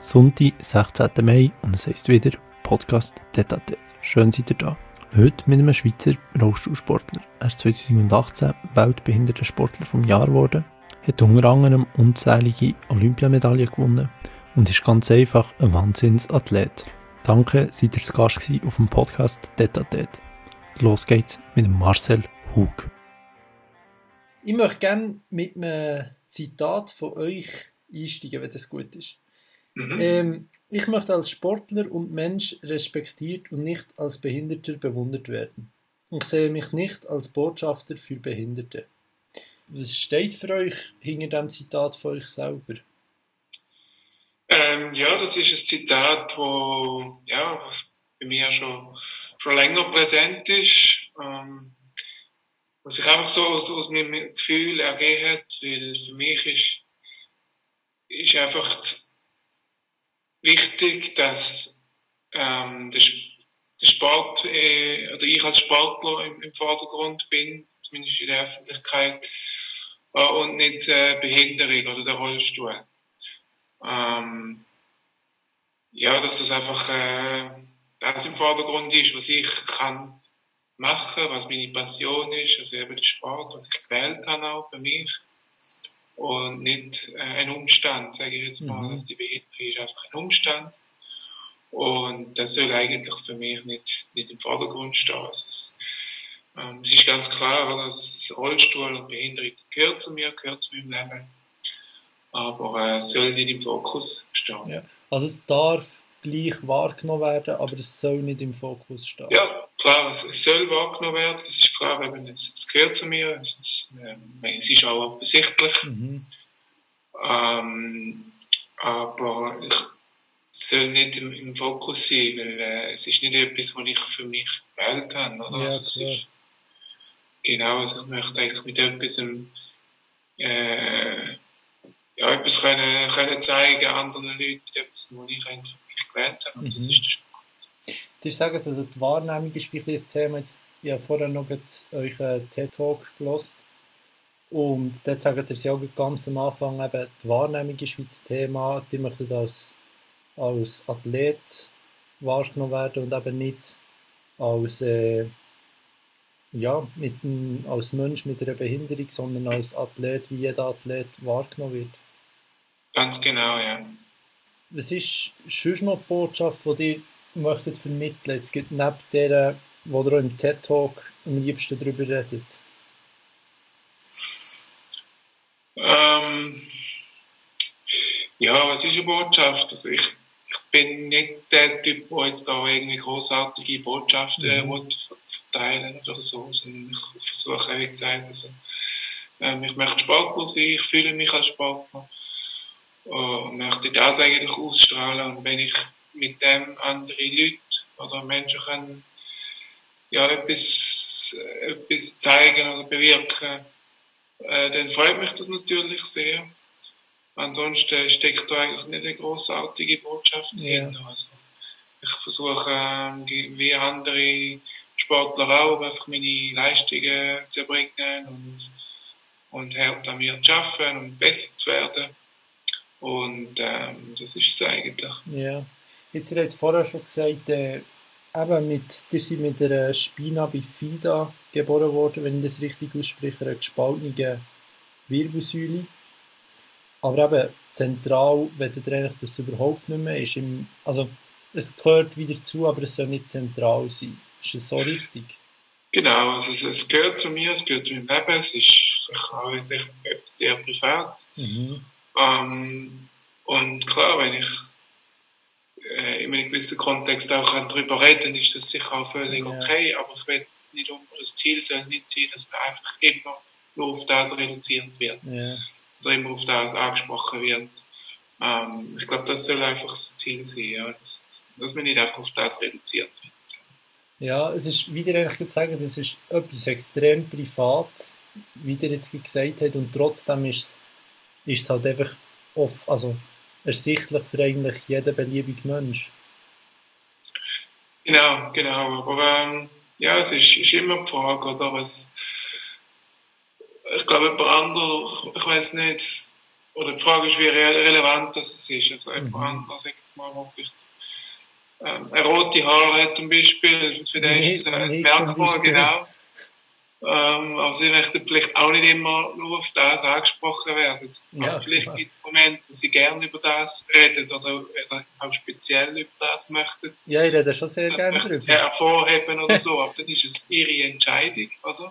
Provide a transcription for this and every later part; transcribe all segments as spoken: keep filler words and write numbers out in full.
Sonntag, sechzehnten Mai und es heisst wieder Podcast Tete à Tete. Schön seid ihr da. Heute mit einem Schweizer Rollstuhlsportler. Er ist zweitausendachtzehn Weltbehindertensportler vom Jahr geworden, hat unter anderem unzählige Olympiamedaillen gewonnen und ist ganz einfach ein Wahnsinnsathlet. Danke, seid ihr zu Gast gewesen auf dem Podcast Tete à Tete. Los geht's mit dem Marcel Hug. Ich möchte gerne mit einem Zitat von euch einsteigen, wenn das gut ist. Mhm. Ähm, ich möchte als Sportler und Mensch respektiert und nicht als Behinderter bewundert werden. Ich sehe mich nicht als Botschafter für Behinderte. Was steht für euch hinter dem Zitat von euch selber? Ähm, ja, das ist ein Zitat, wo ja, was bei mir schon, schon länger präsent ist. Ähm, was sich einfach so aus, aus meinem Gefühl ergeben hat, weil für mich ist, ist einfach wichtig, dass ähm, der, der Sport äh, oder ich als Sportler im, im Vordergrund bin, zumindest in der Öffentlichkeit, äh, und nicht äh, Behinderung oder der Rollstuhl. Ähm, ja, dass das einfach äh, das im Vordergrund ist, was ich kann machen, was meine Passion ist, also eben der Sport, was ich gewählt habe auch für mich. Und nicht äh, ein Umstand, sage ich jetzt mal. Mhm. Also die Behinderung ist einfach ein Umstand. Und das soll eigentlich für mich nicht, nicht im Vordergrund stehen. Also es, ähm, es ist ganz klar, oder? Das Rollstuhl und Behinderung gehört zu mir, gehört zu meinem Leben. Aber äh, es soll nicht im Fokus stehen. Ja. Also es darf gleich wahrgenommen werden, aber es soll nicht im Fokus stehen. Ja, klar, es, es soll wahrgenommen werden, das ist klar, eben, es, es gehört zu mir, es, es, äh, es ist auch offensichtlich. Mhm. Ähm, aber ich, es soll nicht im, im Fokus sein, weil äh, es ist nicht etwas, was ich für mich gewählt habe. Oder? Ja, also, es ist, genau, also ich möchte eigentlich mit etwas äh, ja, etwas können, können zeigen anderen Leuten, mit etwas, was ich eigentlich für mich gewählt habe. Und mhm. das ist der Sport. Du sagst, also die Wahrnehmung ist wirklich ein Thema. Jetzt, ich habe vorher noch euch einen TED-Talk gehört. Und dort sagt ihr ja auch ganz am Anfang, eben, die Wahrnehmung ist wie das Thema. Die möchten als, als Athlet wahrgenommen werden und eben nicht als, äh, ja, mit ein, als Mensch mit einer Behinderung, sondern als Athlet, wie jeder Athlet wahrgenommen wird. Ganz genau, ja. Was ist sonst noch die Botschaft, die ihr möchtet vermitteln? Es gibt neben der, wo ihr im TED-Talk am liebsten darüber redet. Ähm, ja, was ist eine Botschaft? Also ich, ich bin nicht der Typ, der jetzt da irgendwie großartige Botschaften mhm. verteilen oder so, sondern ich versuche, wie gesagt, also, ähm, ich möchte Sportler sein, ich fühle mich als Sportler und möchte das eigentlich ausstrahlen. Und wenn ich mit dem andere Leute oder Menschen können, ja, etwas, etwas zeigen oder bewirken, äh, dann freut mich das natürlich sehr. Ansonsten steckt da eigentlich nicht eine grossartige Botschaft dahinter. Yeah. Also ich versuche, äh, wie andere Sportler auch, einfach meine Leistungen zu erbringen und, und hart an mir zu arbeiten und besser zu werden. Und ähm, das ist es eigentlich. Ja, jetzt habt ihr vorher schon gesagt, äh, eben mit, ihr seid mit einer Spina bifida geboren worden, wenn ich das richtig ausspreche, einer gespaltenen Wirbelsäule. Aber eben zentral, wenn ihr eigentlich das überhaupt nicht mehr ist. Im, also es gehört wieder zu, aber es soll nicht zentral sein. Ist das so richtig? Genau, also es, es gehört zu mir, es gehört zu meinem Leben, es ist auch sehr, sehr privat. Mhm. Ähm, und klar, wenn ich äh, in einem gewissen Kontext auch darüber reden kann, ist das sicher auch völlig ja. okay, aber ich will nicht unter das Ziel soll nicht sein, dass man einfach immer nur auf das reduziert wird. Ja. Oder immer auf das angesprochen wird. Ähm, ich glaube, das soll einfach das Ziel sein, ja, dass, dass man nicht einfach auf das reduziert wird. Ja, es ist, wie ihr eigentlich sagen, das ist etwas extrem Privates, wie ihr jetzt gesagt habt, und trotzdem ist es, ist es halt einfach oft, also ersichtlich für eigentlich jeden beliebigen Mensch. Genau, genau, aber ähm, ja, es ist, ist immer die Frage, oder was, ich glaube, jemand anderes, ich weiß nicht, oder die Frage ist, wie re- relevant das ist. Also Mhm. jemand anderes, sag ich jetzt mal, wo vielleicht ähm, eine rote Haare hat zum Beispiel, für den ist es ein Nicht- nicht Merkmal, zum Beispiel. genau. Ähm, aber sie möchten vielleicht auch nicht immer nur auf das angesprochen werden. Ja, aber vielleicht klar. gibt es Momente, wo sie gerne über das reden oder, oder auch speziell über das möchten. Ja, ich rede schon sehr Das gerne möchten drüber. hervorheben oder so, aber dann ist es ihre Entscheidung, oder?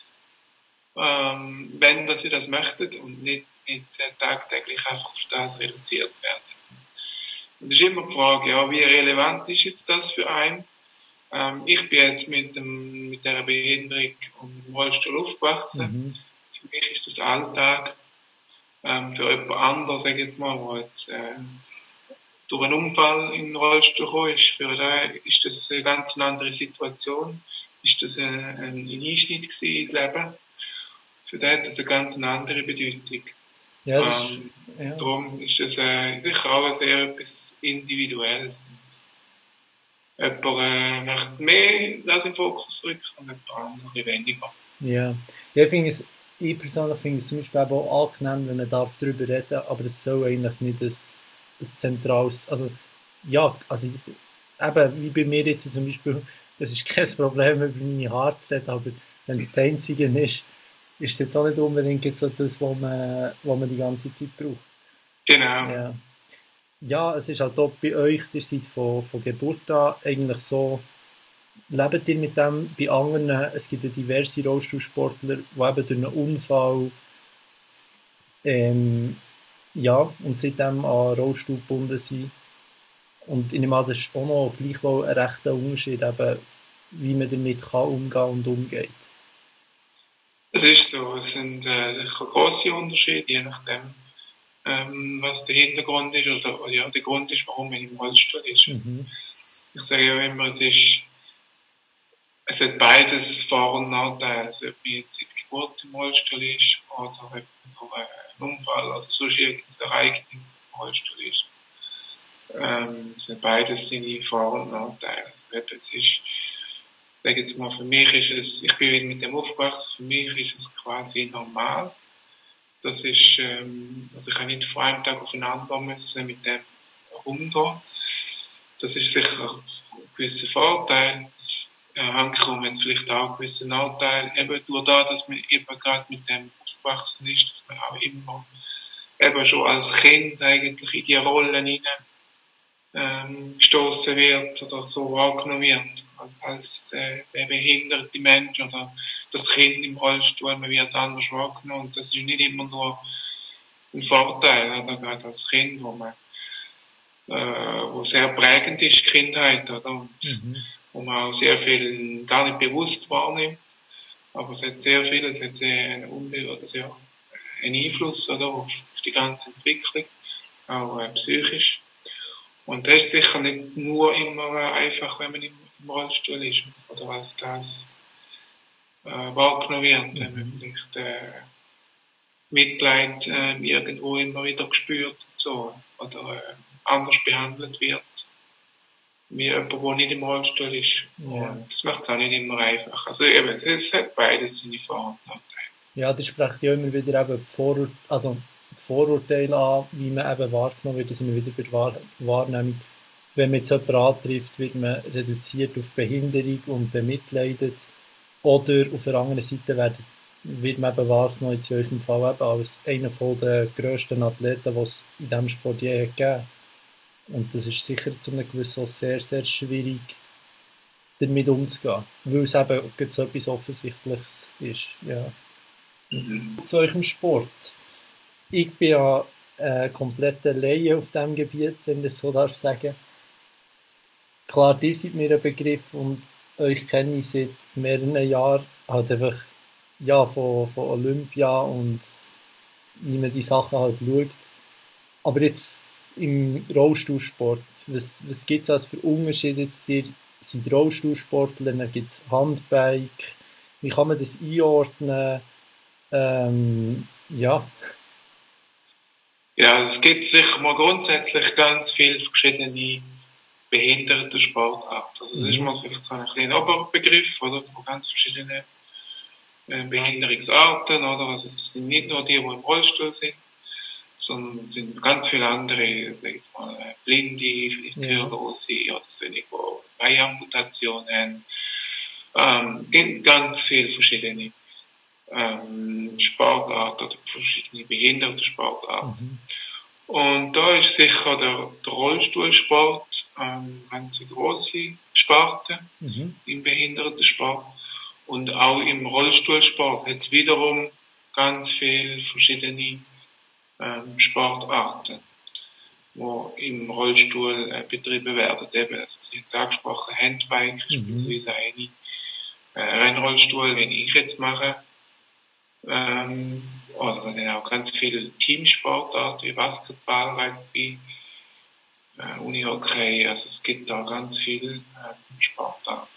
Ähm, wenn dass sie das möchten und nicht, nicht tagtäglich einfach auf das reduziert werden. Und es ist immer die Frage, ja, wie relevant ist jetzt das für einen? Ähm, ich bin jetzt mit, dem, mit dieser Behinderung und mit dem Rollstuhl aufgewachsen. Mhm. Für mich ist das Alltag. Ähm, für jemand anderes, sage ich jetzt mal, der jetzt äh, durch einen Unfall in den Rollstuhl gekommen ist, für den ist das eine ganz andere Situation. Ist das ein, ein Einschnitt gewesen ins Leben? Für den hat das eine ganz andere Bedeutung. Ja, das ist, Ähm, ja. Darum ist das äh, sicher auch sehr etwas Individuelles. Jemand äh, möchte mehr das in den Fokus rücken und jemand andere weniger. Ja, ja ich, finde es, ich persönlich finde es zum Beispiel auch angenehm, wenn man darf darüber reden darf, aber es soll eigentlich nicht ein, ein zentrales, also ja, also eben, wie bei mir jetzt zum Beispiel, es ist kein Problem, über meine Haare zu reden, aber wenn es das Einzige ist, ist es jetzt auch nicht unbedingt jetzt so das, was man, was man die ganze Zeit braucht. Genau. Ja. Ja, es ist halt auch bei euch, ihr seid von, von Geburt an eigentlich so, lebt ihr mit dem bei anderen, es gibt ja diverse Rollstuhlsportler, die eben durch einen Unfall ähm, ja, und seitdem an Rollstuhl gebunden sind. Und ich nehme an, das ist auch noch gleichwohl ein rechter Unterschied, eben, wie man damit kann umgehen und umgeht. Es ist so, es sind äh, sicher grosse Unterschiede, je nachdem, ähm, was der Hintergrund ist oder, oder ja, der Grund ist, warum man im Rollstuhl ist. Mhm. Ich sage ja immer, es ist, es hat beides Vor- und Nachteile. Also, ob man jetzt seit Geburt im Rollstuhl ist oder ob man durch einen Unfall oder sonst irgendein Ereignis im Rollstuhl ist. Ähm, es hat beides seine Vor- und Nachteile. Also, eben, es ist, ich sage jetzt mal, für mich ist es, ich bin wieder mit dem aufgewachsen, für mich ist es quasi normal. Das ist, ähm, also ich kann nicht von einem Tag auf den anderen müssen mit dem umgehen. Das ist sicher ein gewisser Vorteil. Ja, Handkrumm jetzt vielleicht auch einen gewissen Nachteil. Eben durch das, dass man eben gerade mit dem aufgewachsen ist, dass man auch immer eben schon als Kind eigentlich in die Rollen hinein ähm, gestoßen wird oder so wahrgenommen wird als, als äh, der behinderte Mensch oder das Kind im Rollstuhl, man wird anders wahrgenommen. Und das ist nicht immer nur ein Vorteil, oder gerade als Kind, wo man äh, wo sehr prägend ist, die Kindheit, oder? Und Mhm. wo man auch sehr viel gar nicht bewusst wahrnimmt. Aber es hat sehr viel, es hat sehr einen, Unbe- oder sehr einen Einfluss, oder, auf, auf die ganze Entwicklung, auch äh, psychisch. Und das ist sicher nicht nur immer äh, einfach, wenn man im, im Rollstuhl ist, oder als das äh, wahrgenommen wird, Mhm. wenn man vielleicht äh, Mitleid äh, irgendwo immer wieder gespürt und so, oder äh, anders behandelt wird, wie jemand, der nicht im Rollstuhl ist. Ja. Und das macht es auch nicht immer einfach. Also eben, es, es hat beides seine Vor- und Nachteile. Ja, das spricht ja immer wieder eben die, Vorur also die Vorurteile an, wie man eben wahrgenommen wird, dass man wieder bei der Wahr Wahrnehmung, wenn man jetzt jemanden antrifft, wird man reduziert auf Behinderung und bemitleidet. Oder auf der anderen Seite wird, wird man eben wahrgenommen, jetzt in eurem Fall eben als einer der grössten Athleten, die es in diesem Sport je gegeben hat. Und das ist sicher zu einem gewissen sehr, sehr schwierig, damit umzugehen. Weil es eben so etwas Offensichtliches ist. Ja. Mhm. Zu eurem Sport. Ich bin ja äh, kompletter Laie auf diesem Gebiet, wenn ich das so darf sagen. Klar, ihr seid mir ein Begriff und euch kenne ich seit mehreren Jahren. Halt einfach ja, von, von Olympia und wie man die Sachen halt schaut. Aber jetzt im Rollstuhlsport, was, was gibt es also für Unterschiede jetzt? Ihr seid Rollstuhlsportler, dann gibt es Handbike. Wie kann man das einordnen? Ähm, ja. Ja, es gibt sicher mal grundsätzlich ganz viele verschiedene behinderte Sportarten. Also, das ist Mhm. mal vielleicht so ein kleiner Oberbegriff, oder, von ganz verschiedenen äh, Behinderungsarten, oder? Also, es sind nicht nur die, die im Rollstuhl sind. sondern es sind ganz viele andere, sag ich jetzt mal, Blinde, vielleicht Gehörlose oder solche, die Beiamputationen haben. Ähm, gibt ganz viele verschiedene ähm, Sportarten oder verschiedene Behindertensportarten. Mhm. Und da ist sicher der, der Rollstuhlsport ähm, ganz eine grosse Sparte mhm. im Behindertensport. Und auch im Rollstuhlsport hat es wiederum ganz viele verschiedene ähm, Sportarten, die im Rollstuhl äh, betrieben werden. Eben, also Sie haben es angesprochen, Handbike ist mhm. beispielsweise eine, äh, Rennrollstuhl, wenn ich jetzt mache. Ähm, oder dann auch ganz viele Teamsportarten wie Basketball, Rugby, äh, Unihockey, also es gibt da ganz viele äh, Sportarten.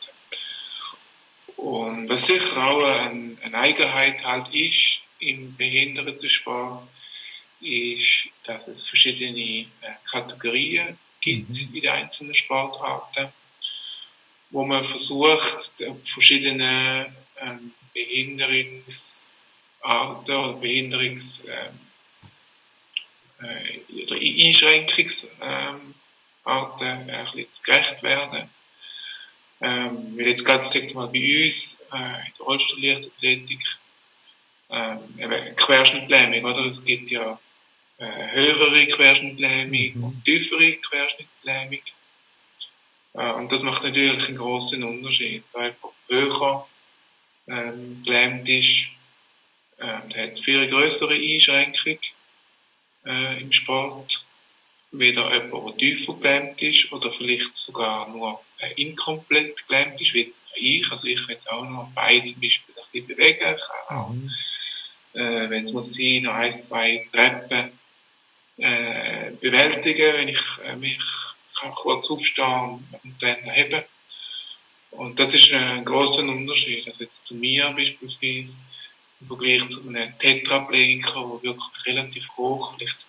Und was sicher auch eine, eine Eigenheit halt ist im Behindertensport, ist, dass es verschiedene äh, Kategorien gibt mhm. in den einzelnen Sportarten, wo man versucht, verschiedene ähm, Behinderungsarten oder Behinderungs- ähm, äh, oder Einschränkungsarten äh, ein bisschen zu gerecht werden. Ähm, weil jetzt gerade, sagt mal, bei uns äh, in der Rollstuhl-Leichtathletik ähm, eben Querschnittlähmung, oder? Es gibt ja äh, höhere Querschnittlähmung mhm. und tiefere Querschnittlähmung. Äh, und das macht natürlich einen grossen Unterschied. Da jemand höher ähm, gelähmt ist, äh, der hat viel grössere Einschränkung äh, im Sport. Weder jemand, der tiefer gelähmt ist oder vielleicht sogar nur äh, inkomplett gelähmt ist, wie ich. Also ich kann jetzt auch noch Beine zum Beispiel ein bisschen bewegen. Ich kann auch, mhm. äh, wenn es muss sein, noch ein, zwei Treppen äh, bewältigen, wenn ich äh, mich kann kurz aufstehen und ein Geländer heben. Und das ist ein grosser Unterschied. Also jetzt zu mir beispielsweise im Vergleich zu einem Tetraplegiker, der wirklich relativ hoch, vielleicht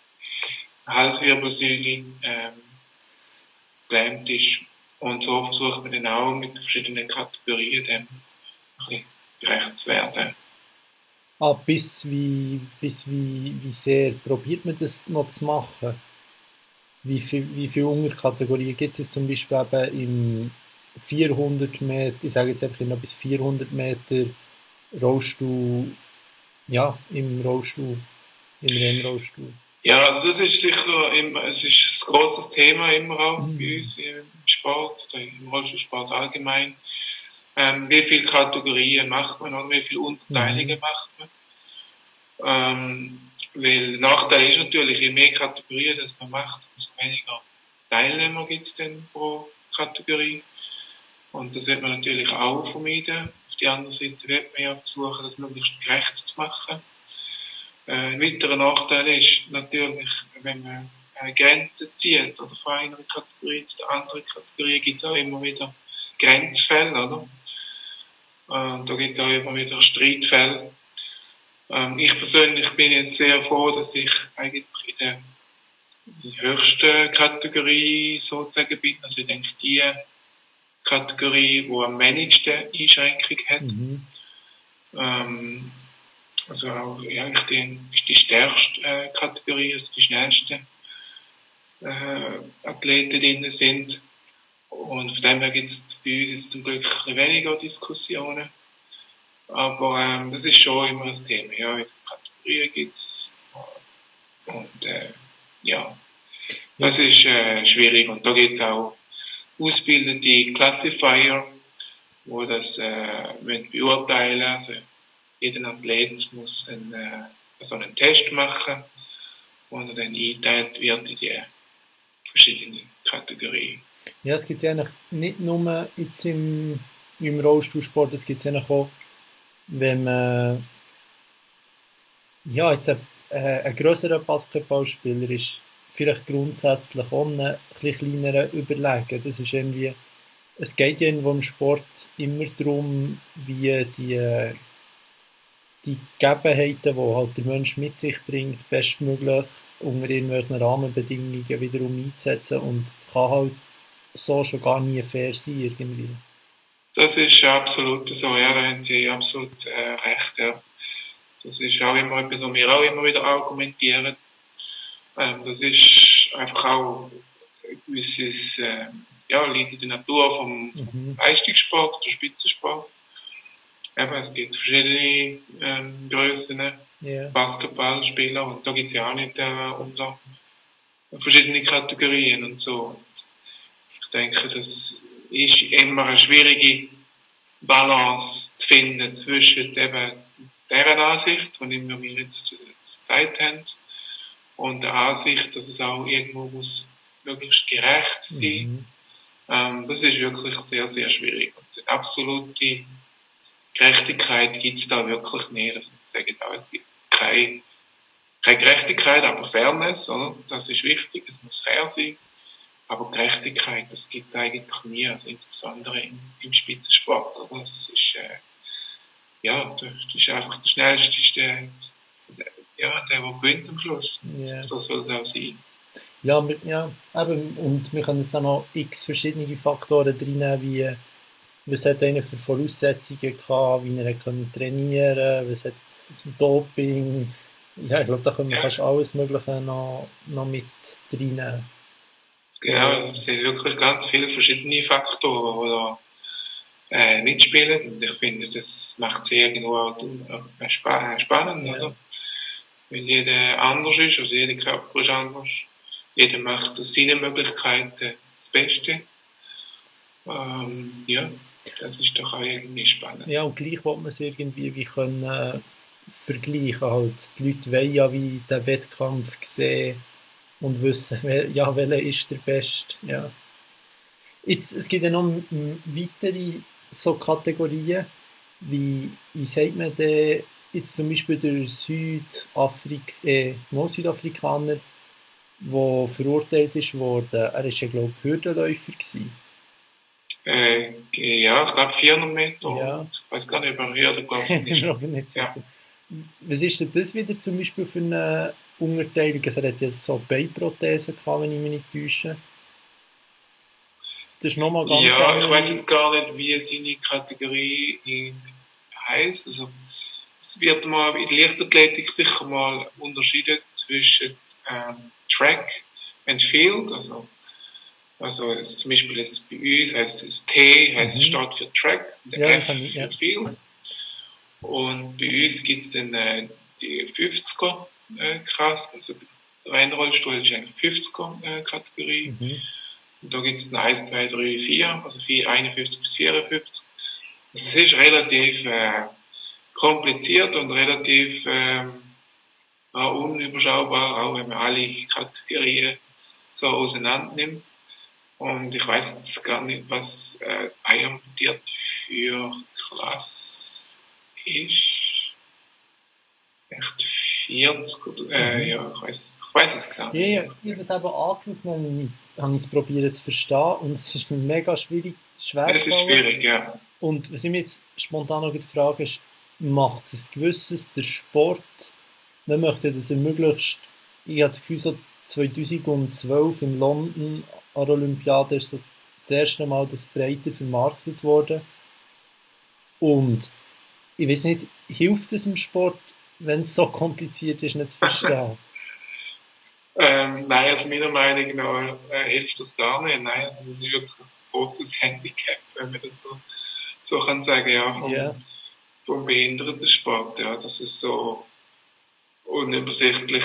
Halswirbelsäule ähm, gelähmt ist. Und so versucht man dann auch mit verschiedenen Kategorien dem ein bisschen gerecht zu werden. Ah, bis wie, bis wie, wie sehr probiert man das noch zu machen? Wie viel, wie viele Unterkategorien gibt es jetzt zum Beispiel eben im vierhundert Meter, ich sage jetzt einfach noch bis vierhundert Meter Rollstuhl, ja, im Rollstuhl, im Rennrollstuhl? Ja, also das ist sicher immer, es ist ein grosses Thema immer auch mhm. bei uns im Sport oder im Rollstuhlsport allgemein. Ähm, wie viele Kategorien macht man oder wie viele Unterteilungen mhm. macht man? Ähm, weil der Nachteil ist natürlich, je mehr Kategorien das man macht, umso weniger Teilnehmer gibt es dann pro Kategorie. Und das wird man natürlich auch vermeiden. Auf der anderen Seite wird man ja versuchen, das möglichst gerecht zu machen. Ein weiterer Nachteil ist natürlich, wenn man eine Grenze zieht oder von einer Kategorie zu der anderen Kategorie, gibt es auch immer wieder Grenzfälle, oder? Und da gibt es auch immer wieder Streitfälle. Ich persönlich bin jetzt sehr froh, dass ich eigentlich in der höchsten Kategorie sozusagen bin. Also ich denke, die Kategorie, die am wenigsten Einschränkung hat. Mhm. Ähm, Also auch eigentlich die, ist die stärkste äh, Kategorie, also die schnellsten äh, Athleten drin sind. Und von dem her gibt es bei uns jetzt zum Glück ein bisschen weniger Diskussionen. Aber ähm, das ist schon immer ein Thema. Ja, wie viele Kategorien gibt es? Und äh, ja, das ist äh, schwierig. Und da gibt es auch ausgebildete Classifier, die das äh, beurteilen. Also jeder Athlet muss dann äh, so einen Test machen, wo er dann eingeteilt wird in die verschiedenen Kategorien. Ja, es gibt ja eigentlich nicht nur jetzt im, im Rollstuhlsport, es gibt ja auch, wenn man ja, jetzt ein, äh, ein grösserer Basketballspieler ist, vielleicht grundsätzlich auch ein bisschen kleinerer überlegen. Das ist irgendwie, es geht ja irgendwo im Sport immer darum, wie die die Gegebenheiten, die halt der Mensch mit sich bringt, bestmöglich unter irgendwelchen Rahmenbedingungen wiederum einzusetzen und kann halt so schon gar nie fair sein irgendwie. Das ist absolut so, ja, da haben Sie absolut äh, recht, ja. Das ist auch immer etwas, was wir auch immer wieder argumentieren. Ähm, das ist einfach auch ein gewisses, äh, ja, liegt in der Natur vom, vom Mhm. Leistungssport oder Spitzensport. Eben, es gibt verschiedene ähm, Grössen, Ja. Basketballspieler, und da gibt es ja auch nicht äh, unter verschiedene Kategorien und so. Und ich denke, das ist immer eine schwierige Balance zu finden zwischen eben dieser Ansicht, die wir jetzt gesagt haben, und der Ansicht, dass es auch irgendwo muss möglichst gerecht sein. Mhm. Ähm, das ist wirklich sehr, sehr schwierig. Und eine absolute Gerechtigkeit gibt es da wirklich nicht. Also ich sage auch, es gibt keine, keine Gerechtigkeit, aber Fairness, oder? Das ist wichtig, es muss fair sein. Aber Gerechtigkeit, das gibt es eigentlich nie, also insbesondere im, im Spitzensport. Oder? Das ist, äh, ja, das ist einfach der schnellste, ist der, ja, der, der gewinnt am Schluss. Ja. So soll es auch sein. Ja, wir, ja, eben, und wir können jetzt auch noch x verschiedene Faktoren reinnehmen, wie was hat einer für Voraussetzungen gehabt, wie er konnte trainieren, was hat das Doping. Ja, ich glaube, da können wir Ja. fast alles Mögliche noch, noch mit reinnehmen. Genau, es sind wirklich ganz viele verschiedene Faktoren, die da äh, mitspielen, und ich finde, das macht es irgendwo auch äh, spa- äh, spannend, Ja. oder? Weil jeder anders ist, also jeder Körper ist anders. Jeder macht aus seinen Möglichkeiten das Beste. Ähm, ja, das ist doch auch irgendwie spannend. Ja, und gleich wollte man es irgendwie wie können, äh, vergleichen. Halt. Die Leute wollen ja wie den Wettkampf sehen und wissen, wel, ja, welcher ist der Beste. Ja. Jetzt, es gibt ja noch m- weitere so Kategorien, wie, wie sagt man denn, jetzt zum Beispiel der Südafrik äh, no, Südafrikaner, der verurteilt ist worden, er war ja, glaube ich, Hürdenläufer gewesen. Äh, ja, ich glaube vierhundert Meter. Ja. Ich weiß gar nicht, ob er am Hürden gelaufen Ich ist. bin mir nicht sicher. Ja. Was ist denn das wieder zum Beispiel für eine Unterteilung? Also er hat ja so Beinprothesen gehabt, wenn ich mich nicht täusche. Das ist nochmal ganz Ja, andere. ich weiß jetzt gar nicht, wie seine Kategorie heisst. Also, es wird mal in der Leichtathletik sicher mal unterschieden zwischen ähm, Track and Field. Also, also es, zum Beispiel es, bei uns heißt es T, heißt, Mhm. steht für Track, und der Ja, das F habe ich, für ja. Field. Und bei uns gibt es dann äh, die fünfziger äh, Kraft, also der Rennrollstuhl ist eigentlich fünfziger äh, Kategorie. Mhm. Und da gibt es eins, zwei, drei, vier, also einundfünfzig bis vierundfünfzig. Es ist relativ äh, kompliziert und relativ ähm, auch unüberschaubar, auch wenn man alle Kategorien so auseinander nimmt. Und ich weiß jetzt gar nicht, was äh, amputiert für Klasse ist. Echt vierzig oder, äh, Mhm. ja, ich weiß es, ich weiß es gar Ja, nicht. ja, ich habe das eben angeschaut, dann habe ich es probiert zu verstehen und es ist mir mega schwierig, schwer Das ist gefallen. schwierig, ja. Und was ich mich jetzt spontan noch frage, ist, macht es ein gewisses, der Sport, man möchte, dass er möglichst, ich habe das Gefühl, so zweitausendzwölf in London an der Olympiade ist so das erste Mal das breiter vermarktet worden. Und ich weiß nicht, hilft es im Sport, wenn es so kompliziert ist, nicht zu verstehen? Ähm, nein, also meiner Meinung nach äh, hilft das gar nicht. Nein, also das ist wirklich ein großes Handicap, wenn man das so, so kann sagen, ja, vom, Ja. vom Behindertensport, ja, dass es so unübersichtlich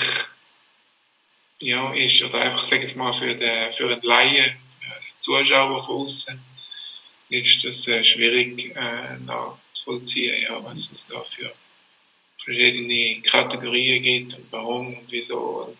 ja, ist, oder einfach, sag jetzt mal, für den, für einen Laien, für einen Zuschauer von außen, ist das äh, schwierig äh, nachzuvollziehen, ja, was es da für verschiedene Kategorien gibt und warum und wieso. Und,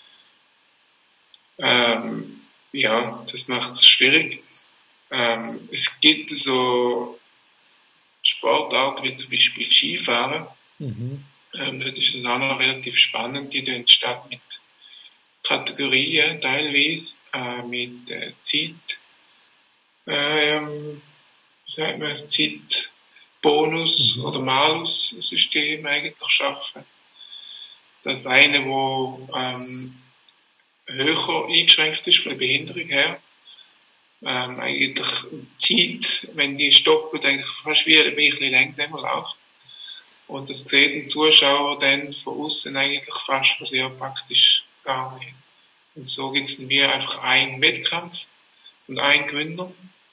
ähm, ja, das macht es schwierig. Ähm, es gibt so Sportarten wie zum Beispiel Skifahren. Mhm. Ähm, das ist dann auch noch relativ spannend. Die dann statt mit Kategorien teilweise, äh, mit äh, Zeit, ähm, wie sagt man, das Zeitbonus- Mhm. oder Malus-System eigentlich schaffen. Das eine, wo ähm, höher eingeschränkt ist von der Behinderung her, ähm, eigentlich Zeit, wenn die stoppt, eigentlich fast wie ein bisschen langsamer läuft. Und das sieht ein Zuschauer dann von außen eigentlich fast, also ja, praktisch gar nicht. Und so gibt es wie einfach einen Wettkampf und einen Gewinner.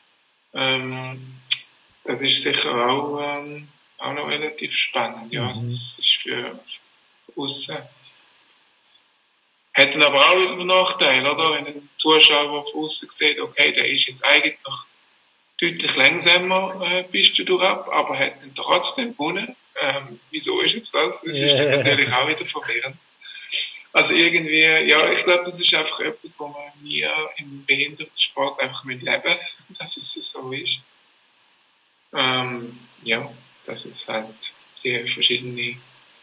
Ähm, das ist sicher auch, ähm, auch noch relativ spannend. Ja. Mhm. Das ist für, für uns. Äh, hat dann aber auch wieder einen Nachteil, oder? Wenn ein Zuschauer von außen sieht, okay, der ist jetzt eigentlich deutlich langsamer äh, Piste durch ab, aber hat dann trotzdem gewonnen. Ähm, wieso ist jetzt das? Das ist dann natürlich auch wieder verwirrend. Also irgendwie, ja, ich glaube, das ist einfach etwas, wo wir nie im Behindertensport einfach leben müssen, dass es so ist. Ähm, ja, dass es halt die verschiedenen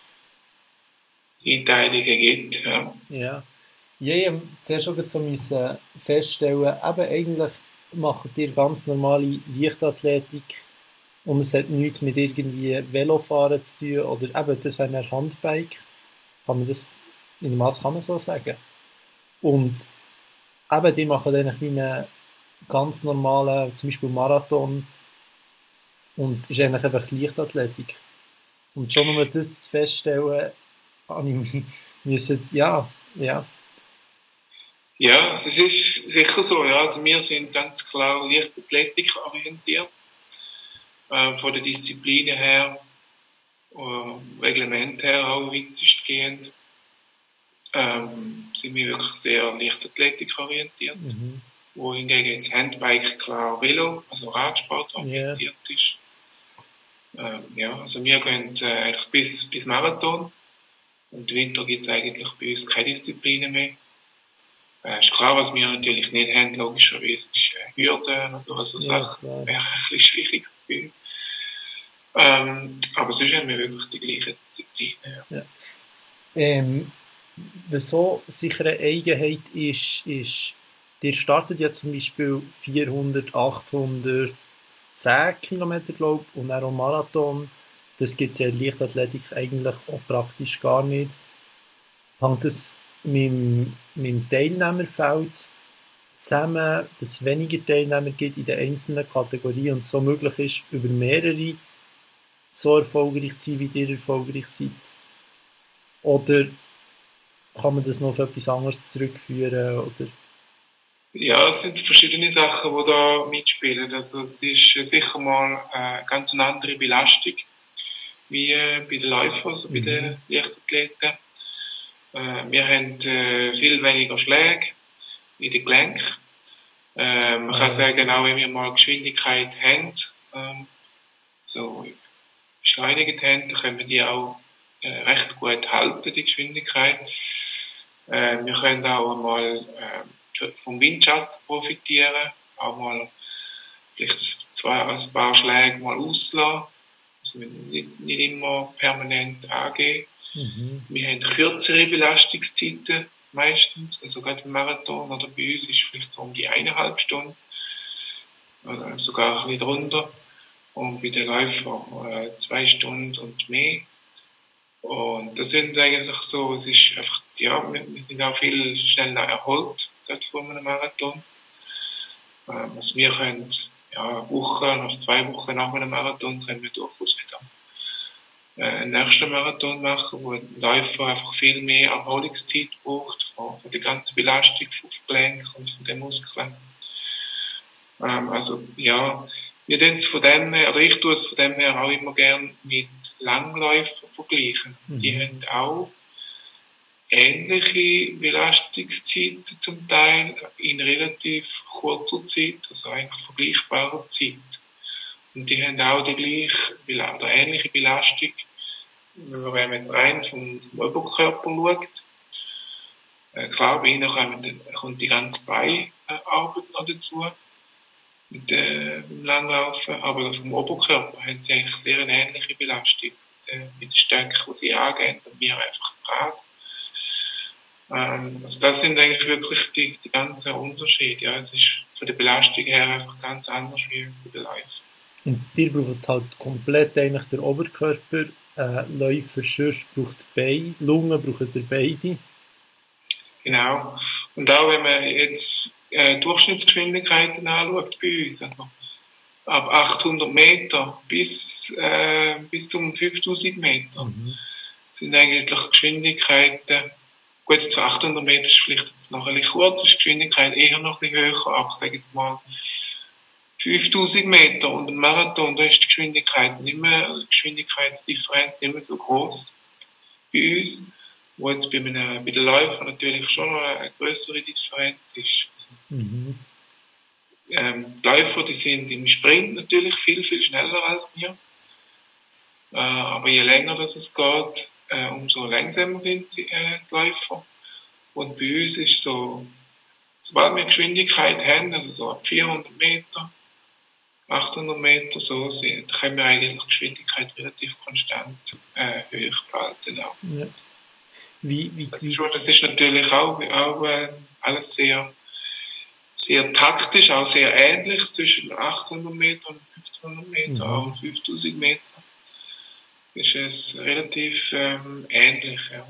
Einteilungen gibt. Ja. Ja. Ja, ich habe zuerst schon so müssen feststellen, eben eigentlich macht ihr ganz normale Leichtathletik und es hat nichts mit irgendwie Velofahren zu tun oder eben, das wäre ein Handbike, kann man das, in dem Maß kann man so sagen. Und eben, die machen dann wie einen ganz normalen, zum Beispiel Marathon und ist eigentlich einfach Leichtathletik. Und schon um das zu feststellen, habe ich mich müssen, ja, ja. Ja, es ist sicher so. Ja. Also wir sind ganz klar Leichtathletik orientiert. Äh, von der Disziplin her, äh, Reglement her auch weitestgehend, ähm, sind wir wirklich sehr Leichtathletik orientiert. Mhm. Wohingegen jetzt Handbike klar Velo, also Radsport orientiert yeah. ist. Ähm, ja, also wir gehen äh, eigentlich bis, bis Marathon. Und weiter gibt es eigentlich bei uns keine Disziplinen mehr. Äh, ist klar, was wir natürlich nicht haben, logischerweise, ist äh, Hürden oder so ja, Sachen. Wäre ein bisschen schwierig für uns. Ähm, aber sonst haben wir wirklich die gleichen Disziplinen. Ja. Ja. Ähm, was so sicher eine Eigenheit ist, ist, ihr startet ja zum Beispiel vierhundert, achthundert, zehn Kilometer, glaube ich, und dann auch Marathon. Das gibt es ja in Leichtathletik eigentlich auch praktisch gar nicht. Hängt das mit dem, mit dem Teilnehmerfeld zusammen, dass es weniger Teilnehmer gibt in den einzelnen Kategorien und so möglich ist, über mehrere so erfolgreich zu sein, wie ihr erfolgreich seid? Oder kann man das noch auf etwas anderes zurückführen? Oder? Ja, es sind verschiedene Sachen, die da mitspielen. Also es ist sicher mal eine ganz andere Belastung wie bei den Läufern, also mhm. bei den Leichtathleten. Wir haben viel weniger Schläge in den Gelenken. Man kann sagen, auch wenn wir mal Geschwindigkeit haben, so beschleunigt haben, dann können wir die auch recht gut halten, die Geschwindigkeit. Wir können auch mal vom Windschatten profitieren, auch mal vielleicht zwei, ein paar Schläge mal auslassen, also nicht, nicht immer permanent angehen. Mhm. Wir haben kürzere Belastungszeiten meistens, also gerade im Marathon oder bei uns ist vielleicht so um die eineinhalb Stunden oder sogar ein bisschen drunter und bei den Läufern äh, zwei Stunden und mehr. Und das sind eigentlich so, es ist einfach, ja, wir, wir sind auch viel schneller erholt, gerade vor einem Marathon. Ähm, also wir können, ja, Wochen, nach zwei Wochen nach einem Marathon können wir durchaus wieder äh, einen nächsten Marathon machen, wo ein Läufer einfach viel mehr Erholungszeit braucht, von, von der ganzen Belastung vom Gelenk und von den Muskeln. Ähm, also, ja, wir tun es von dem her, oder ich tue es von dem her auch immer gern mit Langläufern vergleichen. Also, die mhm. haben auch ähnliche Belastungszeiten zum Teil in relativ kurzer Zeit, also eigentlich vergleichbarer Zeit. Und die haben auch die gleiche oder ähnliche Belastung, wenn man jetzt rein vom, vom Oberkörper schaut. Äh, klar, bei ihnen kommt, kommt die ganze Beinarbeit noch dazu. Mit äh, dem Langlaufen, aber vom Oberkörper haben sie eigentlich sehr eine ähnliche Belastung mit, äh, mit den Stöcken, die sie angehen, und wir einfach Rad. Ähm, also das sind eigentlich wirklich die, die ganzen Unterschiede. Ja, es ist von der Belastung her einfach ganz anders wie bei den Läufen. Und ihr braucht halt komplett eigentlich den Oberkörper, äh, Läufer sonst braucht Beine, Lungen braucht ihr beide. Genau. Und auch wenn man jetzt äh, Durchschnittsgeschwindigkeiten anschaut bei uns, also ab achthundert Meter bis, äh, bis zum fünftausend Meter, mhm. sind eigentlich Geschwindigkeiten, Gut, zu achthundert Meter ist vielleicht jetzt noch ein bisschen kurz, ist die Geschwindigkeit eher noch ein bisschen höher, aber ich sage jetzt mal fünftausend Meter und ein Marathon, da ist die Geschwindigkeit nicht mehr, die Geschwindigkeitsdifferenz nicht mehr so groß bei uns, wo jetzt bei, einem, bei den Läufern natürlich schon noch eine größere Differenz ist. Also, Mhm. ähm, die Läufer, die sind im Sprint natürlich viel, viel schneller als wir, äh, aber je länger das es geht, äh, umso langsamer sind die, äh, die Läufer. Und bei uns ist so, sobald wir Geschwindigkeit haben, also so ab vierhundert Meter, achthundert Meter so sind, können wir eigentlich die Geschwindigkeit relativ konstant äh, hoch behalten. Auch. Ja. Wie, wie, Das, wie, ist, das ist natürlich auch, auch äh, alles sehr, sehr taktisch, auch sehr ähnlich zwischen achthundert Meter und fünfzehnhundert Meter, Mhm. auch um fünftausend Meter ist es relativ ähm, ähnlich. Ja.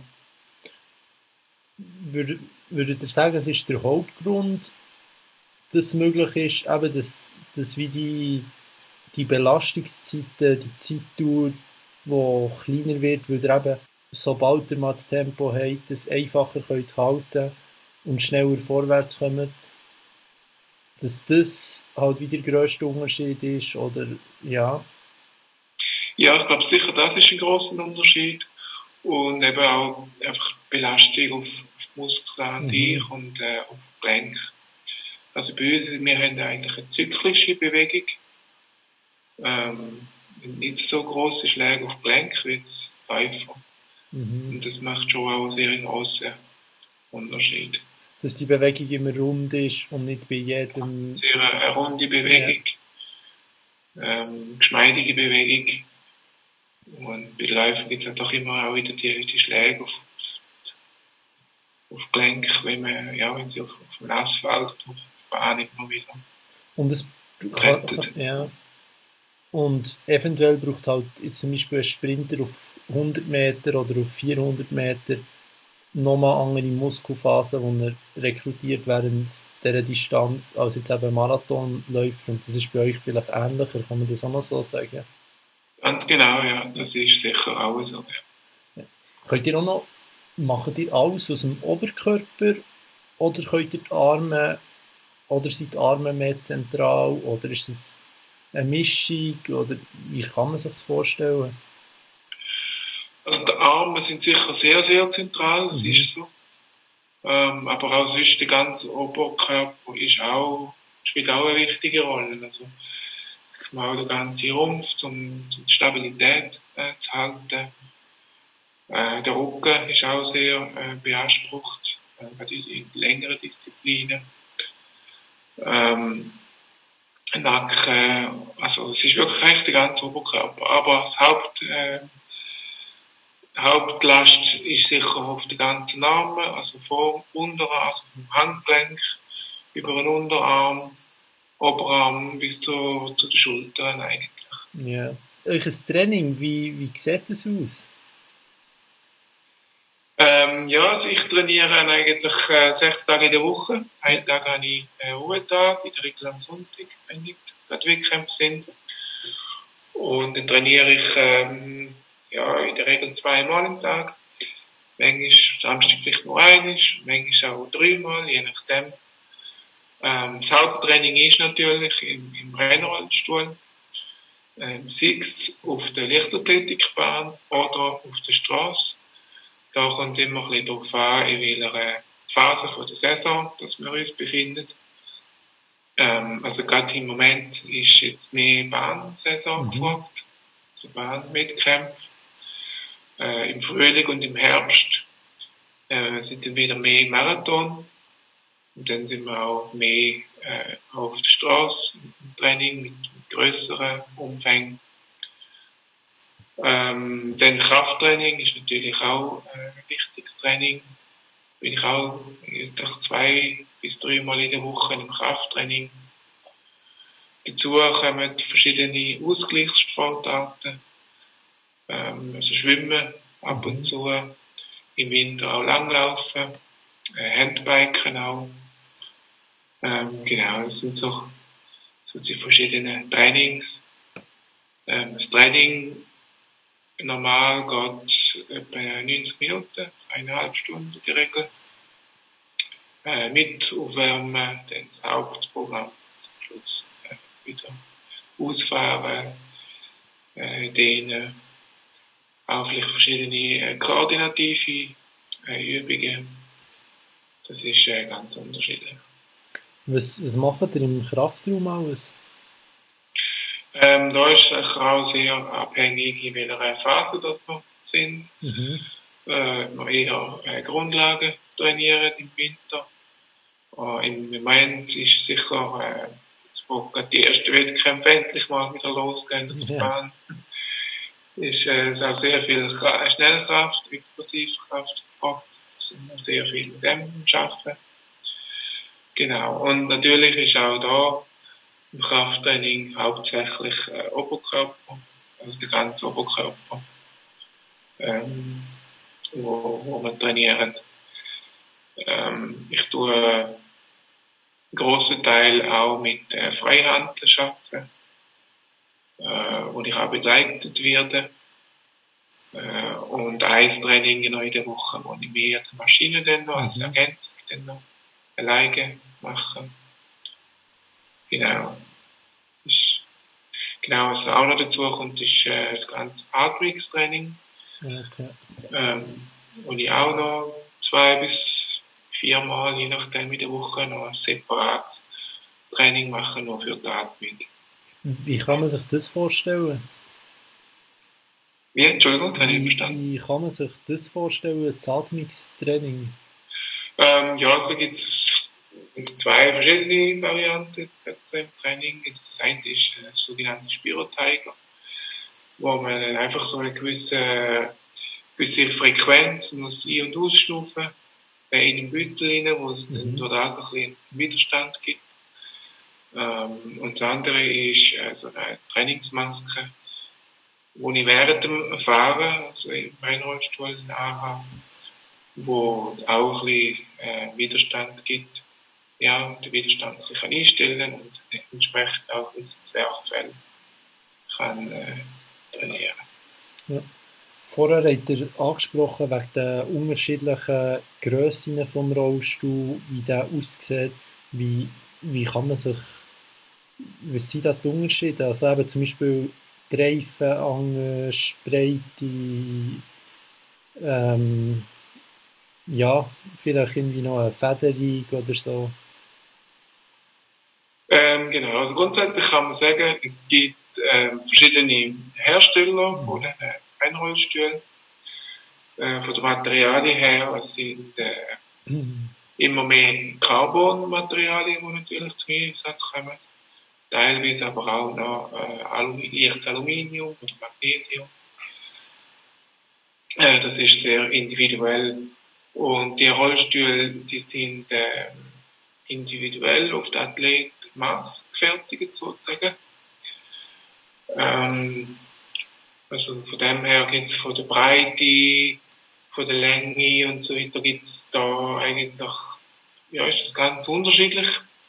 würd, würdet ihr sagen, es ist der Hauptgrund, dass es möglich ist, eben, dass, dass wie die, die Belastungszeiten, die Zeitdauer, die kleiner wird, weil ihr eben, sobald ihr mal das Tempo habt, das einfacher könnt halten und schneller vorwärts kommt, dass das halt wieder der grösste Unterschied ist, oder ja. Ja, ich glaube sicher, das ist ein grosser Unterschied. Und eben auch einfach Belastung auf, auf die Muskeln an Mhm. sich und äh, auf die Gelenke. Also bei uns, wir haben eigentlich eine zyklische Bewegung. Ähm, nicht so grosse Schläge auf die Gelenke wie jetzt Läufer. Mhm. Und das macht schon auch einen sehr grossen Unterschied. Dass die Bewegung immer rund ist und nicht bei jedem... Sehr eine, eine runde Bewegung, ja. ähm, geschmeidige Bewegung. Und bei den Läufern gibt es halt auch immer auch wieder die, die Schläge auf, auf Gelenk, wenn, man, ja, wenn sie auf, auf dem Asphalt, auf, auf Bahn immer wieder und es kann, kann, ja. Und eventuell braucht halt jetzt zum Beispiel ein Sprinter auf hundert Meter oder auf vierhundert Meter nochmal andere Muskelphasen, die er rekrutiert während dieser Distanz, als jetzt eben Marathonläufer. Und das ist bei euch vielleicht ähnlicher, kann man das auch noch so sagen? Ganz genau, ja, das ist sicher auch so. Ja. Könnt ihr auch noch, macht ihr alles aus dem Oberkörper oder könnt ihr die Arme, oder sind die Arme mehr zentral, oder ist es eine Mischung, oder wie kann man sich das vorstellen? Also die Arme sind sicher sehr, sehr zentral, das Mhm. ist so. Ähm, aber auch sonst der ganze Oberkörper ist auch, spielt auch eine wichtige Rolle. Also auch der ganze Rumpf, um, um die Stabilität äh, zu halten. Äh, der Rücken ist auch sehr äh, beansprucht, äh, gerade in, in längeren Disziplinen. Ähm, Nacken, also es ist wirklich echt der ganze Oberkörper. Aber das Haupt, äh, Hauptlast ist sicher auf den ganzen Armen, also vor, Unterarm, also vom Handgelenk über den Unterarm, Oberarm bis zu, zu den Schultern eigentlich. Ja. Euch Training, wie, wie sieht das aus? Ähm, ja, also ich trainiere eigentlich äh, sechs Tage in der Woche. Einen Tag habe ich einen Ruhetag, in der Regel am Sonntag, wenn nicht gerade Wettkämpfe sind. Und dann trainiere ich ähm, ja, in der Regel zweimal am Tag. Manchmal Samstag vielleicht nur einmal, manchmal auch dreimal, je nachdem. Ähm, das Haupttraining ist natürlich im, im Rennrollstuhl, ähm, sei es auf der Leichtathletikbahn oder auf der Straße. Da kommt immer ein bisschen darauf an, in welcher Phase von der Saison dass wir uns befinden. Ähm, also gerade im Moment ist jetzt mehr Bahnsaison Mhm. gefragt, also Bahnwettkämpfe. Äh, Im Frühling und im Herbst äh, sind dann wieder mehr Marathon. Und dann sind wir auch mehr äh, auf der Straße im Training mit, mit grösseren Umfängen. Ähm, dann Krafttraining ist natürlich auch äh, ein wichtiges Training. Bin ich auch zwei bis dreimal in der Woche im Krafttraining. Dazu kommen verschiedene Ausgleichssportarten, ähm, also Schwimmen ab und zu, im Winter auch Langlaufen, äh, Handbiken auch. Ähm, genau, das sind so, so die verschiedenen Trainings. Ähm, das Training normal geht etwa neunzig Minuten, eineinhalb Stunden in der Regel. Äh, mit Aufwärmen, dann das Hauptprogramm zum Schluss äh, wieder ausfahren, äh, dehnen, auch vielleicht verschiedene äh, koordinative äh, Übungen. Das ist äh, ganz unterschiedlich. Was, was macht ihr im Kraftraum alles? Ähm, da ist es auch sehr abhängig, in welcher Phase das wir sind. Mhm. Äh, wir eher äh, Grundlagen trainieren im Winter. Äh, Im Moment ist sicher, äh, jetzt, wo gerade die ersten Wettkämpfe endlich mal wieder losgehen auf der Ja. Bahn, ist äh, es auch sehr viel Kra- Schnellkraft, Explosivkraft gefragt. Da sind wir sehr viel mit dem arbeiten. Genau. Und natürlich ist auch da im Krafttraining hauptsächlich äh, Oberkörper, also der ganze Oberkörper, ähm, wo, wo man trainiert. Ähm, ich tue einen grossen Teil auch mit äh, Freihandeln arbeiten, äh, wo ich auch begleitet werde. Äh, und ein Training noch in der Woche, wo ich mehr die Maschine dann noch als Mhm. Ergänzung dann noch alleine mache. Genau. Das ist, genau, was auch noch dazu kommt, ist äh, das ganze Atmungstraining, Okay. ähm, wo ich auch noch zwei bis viermal, je nachdem in der Woche, noch ein separates Training mache, nur für die Atmung. Wie kann man sich das vorstellen? Wie? Entschuldigung, das habe ich nicht Wie, verstanden. wie kann man sich das vorstellen, das Atmungstraining? Ähm, ja, also gibt es zwei verschiedene Varianten jetzt gerade so im Training. Das eine ist äh, das sogenannte Spiro-Tiger, wo man dann einfach so eine gewisse, gewisse Frequenz muss ein- und ausschnaufen äh, in den Beutel rein, wo es dann Mhm. durch das ein bisschen Widerstand gibt. Ähm, und das andere ist äh, so eine Trainingsmaske, wo ich während dem Fahren, also in meinem Rollstuhl, anhabe, wo auch ein bisschen äh, Widerstand gibt. Ja, den Widerstand ein bisschen einstellen und entsprechend auch ein Zwerchfell kann äh, trainieren. Ja. Vorher habt ihr angesprochen, wegen der unterschiedlichen Grössen vom Rollstuhl, wie der aussieht. Wie, wie kann man sich, was sind da die Unterschiede? Also eben zum Beispiel die Reifen anders, Breite, ähm, ja, vielleicht irgendwie noch eine Federung oder so. Ähm, genau, also grundsätzlich kann man sagen, es gibt ähm, verschiedene Hersteller von den äh, Einrollstühlen. Äh, von den Materialien her, es sind äh, immer mehr Carbon-Materialien, die natürlich zum Einsatz kommen. Teilweise aber auch noch äh, Alum leichtes Aluminium oder Magnesium. Äh, das ist sehr individuell. Und die Rollstühle, die sind äh, individuell auf den Athlet maßgefertigt sozusagen. Ähm, also von dem her gibt es von der Breite, von der Länge und so weiter gibt es da eigentlich, ja, ist das ganz unterschiedlich.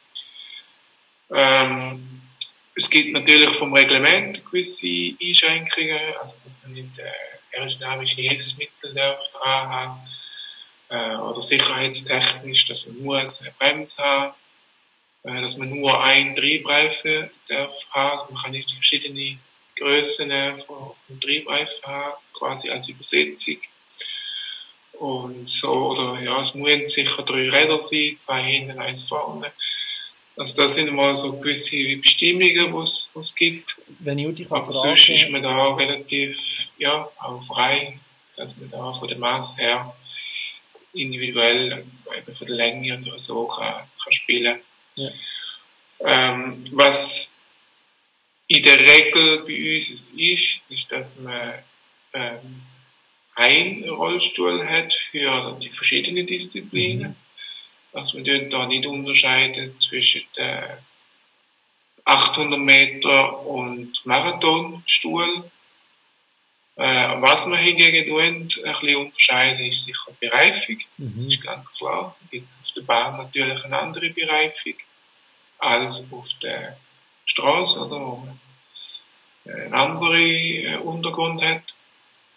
Ähm, es gibt natürlich vom Reglement gewisse Einschränkungen, also dass man nicht äh, aerodynamische Hilfsmittel darf dran haben, äh, oder sicherheitstechnisch, dass man muss eine Bremse haben, äh, dass man nur einen Triebreifen darf haben, also man kann nicht verschiedene Grössen von, von Triebreifen haben, quasi als Übersetzung. Und so, oder ja, es müssen sicher drei Räder sein, zwei hinten, eins vorne. Also das sind mal so gewisse Bestimmungen, die es gibt. Wenn ich dich Aber fragen sonst ist man da relativ, ja, auch frei, dass man da von der Masse her individuell, eben von der Länge oder so kann, kann spielen. Ja. Ähm, was in der Regel bei uns ist, ist, dass man ähm, einen Rollstuhl hat für die verschiedenen Disziplinen. Mhm. Also man tut da nicht unterscheiden zwischen den achthundert Meter und Marathonstuhl. Äh, was wir hingegen tun, ein bisschen unterscheiden, ist sicher die Bereifung. Mhm. Das ist ganz klar. Jetzt auf der Bahn natürlich eine andere Bereifung als auf der Straße, oder wo man einen anderen Untergrund hat.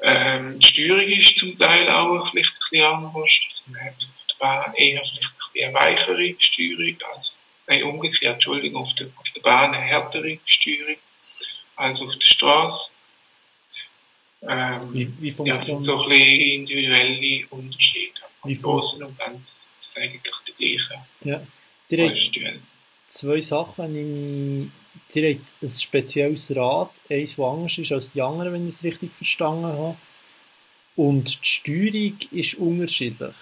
Ähm, die Steuerung ist zum Teil auch vielleicht ein bisschen anders. Also man hat auf der Bahn eher vielleicht ein bisschen eine weichere Steuerung, also, nein, umgekehrt, Entschuldigung, auf der, auf der Bahn eine härtere Steuerung als auf der Straße. Ähm, Wie, wie das sind so ein bisschen individuelle Unterschiede. Wie Im Großen und Ganzen sind es eigentlich die gleichen Ja. Ihr habt Rollstühle. zwei Sachen. Nämlich, ihr habt ein spezielles Rad, eins, das anders ist als die anderen, wenn ich es richtig verstanden habe. Und die Steuerung ist unterschiedlich.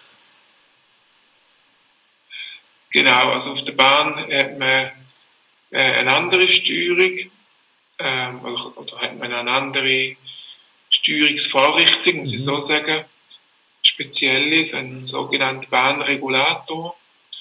Genau, also auf der Bahn hat man äh, eine andere Steuerung, ähm, oder, oder hat man eine andere Steuerungsvorrichtung, muss Mhm. ich so sagen. Speziell ist ein sogenannter Bahnregulator,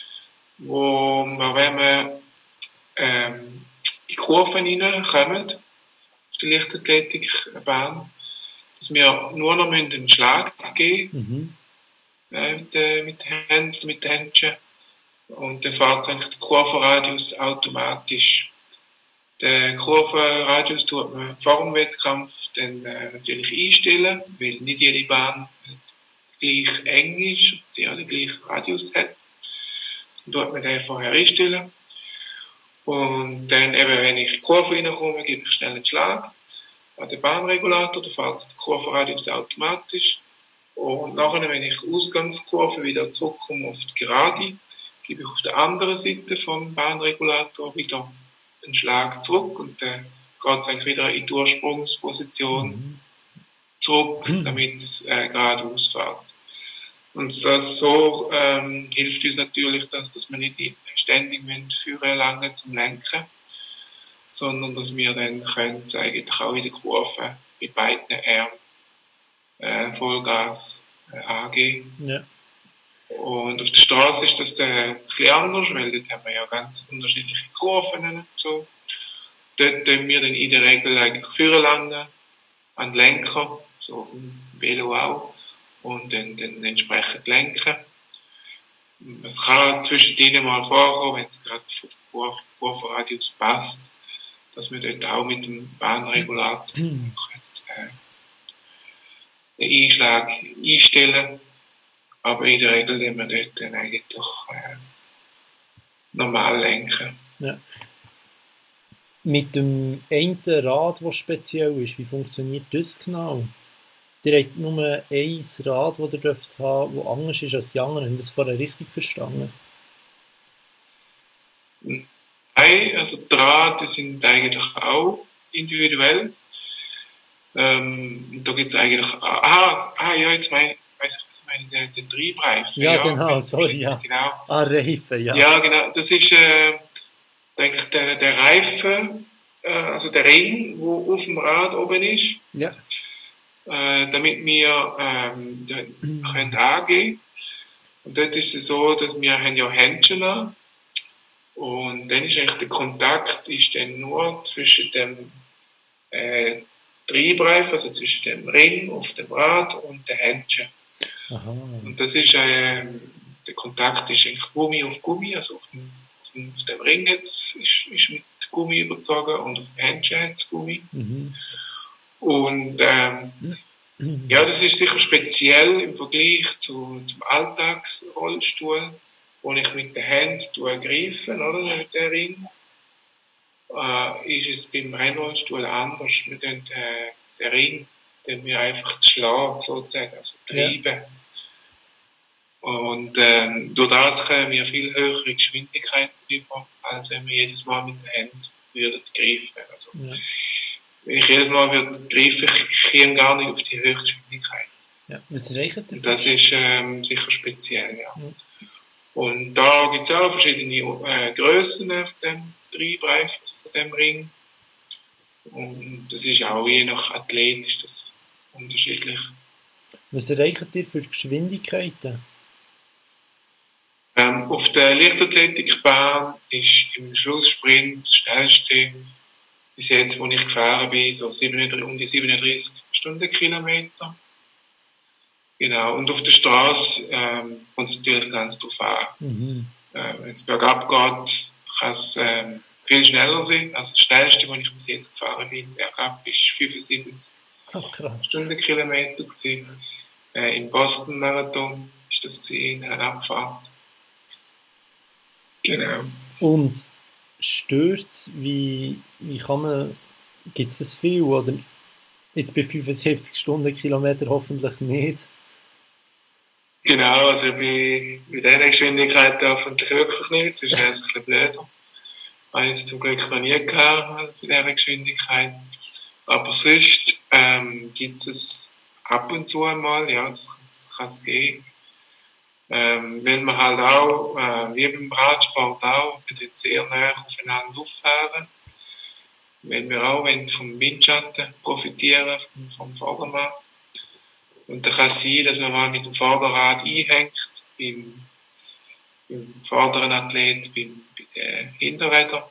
wo man, wenn man ähm, in Kurven hineinkommt, auf die Leichtathletikbahn, dass wir nur noch einen Schlag geben Mhm. äh, mit, äh, mit den Händen, mit den Händchen. Und dann fährt eigentlich der Kurvenradius automatisch. Den Kurvenradius tut man vor dem Wettkampf dann äh, natürlich einstellen, weil nicht jede Bahn gleich eng ist und die alle gleichen Radius hat. Dann tut man den vorher einstellen. Und dann eben, wenn ich in die Kurve reinkomme, gebe ich schnell einen Schlag an den Bahnregulator, dann fährt der Kurvenradius automatisch. Und nachher, wenn ich Ausgangskurve wieder zurückkomme auf die Gerade, gebe ich auf der anderen Seite vom Bahnregulator wieder einen Schlag zurück und dann geht es eigentlich wieder in die Ursprungsposition Mhm. zurück, damit es äh, geradeaus fährt. Und das so ähm, hilft uns natürlich, dass, dass wir nicht ständig führen lange zum Lenken, sondern dass wir dann können eigentlich auch in der Kurve bei beiden Armen äh, Vollgas äh, angehen. Ja. Und auf der Straße ist das äh, ein bisschen anders, weil dort haben wir ja ganz unterschiedliche Kurven und so. Dort tun wir dann in der Regel eigentlich führen lange an den Lenker, so im Velo auch, und dann, dann entsprechend lenken. Es kann zwischendrin mal vorkommen, wenn es gerade von der Kurve, Kurvenradius passt, dass wir dort auch mit dem Bahnregulator Mhm. äh, den Einschlag einstellen. Aber in der Regel tun wir dort dann eigentlich äh, normal lenken. Ja. Mit dem einen Rad, das speziell ist, wie funktioniert das genau? Ihr habt nur ein Rad, das ihr dürft haben, das anders ist als die anderen. Haben das vorher richtig verstanden? Nein, also die Rad sind eigentlich auch individuell. Ähm, da gibt es eigentlich. Ah, ah, ja, jetzt meine weiß ich, was ich meine, den, den Treibreifen. Ja, Ja, genau, sorry, ja. Genau. Ah, Reifen, ja. Ja, genau. Das ist äh, denke ich, der, der Reifen, äh, also der Ring, der auf dem Rad oben ist, Ja. äh, damit wir ähm, den, können angehen. Und dort ist es so, dass wir haben ja Händchen an. Und dann ist eigentlich der Kontakt ist dann nur zwischen dem äh, Treibreifen, also zwischen dem Ring auf dem Rad und den Händchen. Aha. Und das ist, äh, der Kontakt ist eigentlich Gummi auf Gummi, also auf dem, auf dem, auf dem Ring jetzt ist, ist mit Gummi überzogen und auf dem Händchen hat es Gummi. Mhm. Und ähm, Mhm. ja, das ist sicher speziell im Vergleich zu, zum Alltagsrollstuhl, wo ich mit der Hand greife, oder, mit dem Ring. Äh, ist es beim Rennrollstuhl anders. Wir tun äh, den Ring den wir einfach schlagen, sozusagen, also treiben. Ja. Und ähm, durch das können wir viel höhere Geschwindigkeiten über, als wenn wir jedes Mal mit der Hand würden greifen. Also, ja. Wenn ich jedes Mal würde greifen, ich käme gar nicht auf die Höchstgeschwindigkeit. Ja, was reicht dafür? Das ist ähm, sicher speziell, ja. ja. Und da gibt es auch verschiedene äh, Grössen auf dem Treibreifen, also von dem Ring. Und das ist auch je nach Athlet ist das unterschiedlich. Was erreicht ihr für Geschwindigkeiten? Ähm, auf der Leichtathletikbahn ist im Schlusssprint das schnellste bis jetzt, wo ich gefahren bin, so siebenunddreißig, um die siebenunddreißig Stundenkilometer. Genau, und auf der Straße ähm, kommt es natürlich ganz drauf an. Mhm. Äh, wenn es bergab geht, kann es ähm, viel schneller sein. Also das schnellste, was ich bis jetzt gefahren bin, bergab, ist fünfundsiebzig Oh, krass. Stundenkilometer gewesen. Äh, Im Boston Marathon war das gewesen, eine Abfahrt. Genau. Und stört wie, wie kann man, gibt es das viel oder jetzt bei fünfundsiebzig Stundenkilometer hoffentlich nicht? Genau, also bei, bei dieser Geschwindigkeit hoffentlich wirklich nicht, sonst wäre es ein bisschen blöder. Habe ich es zum Glück noch nie gehabt, also bei dieser Geschwindigkeit. Aber sonst ähm, gibt es ab und zu einmal, ja, das, das kann es geben. Ähm, weil wir halt auch, äh, wie beim Radsport auch, dort sehr nah aufeinander auffahren. Weil wir auch vom Windschatten profitieren, vom, vom Vordermann. Und da kann es sein, dass man mal mit dem Vorderrad einhängt, beim, beim vorderen Athlet, beim, bei den Hinterrädern.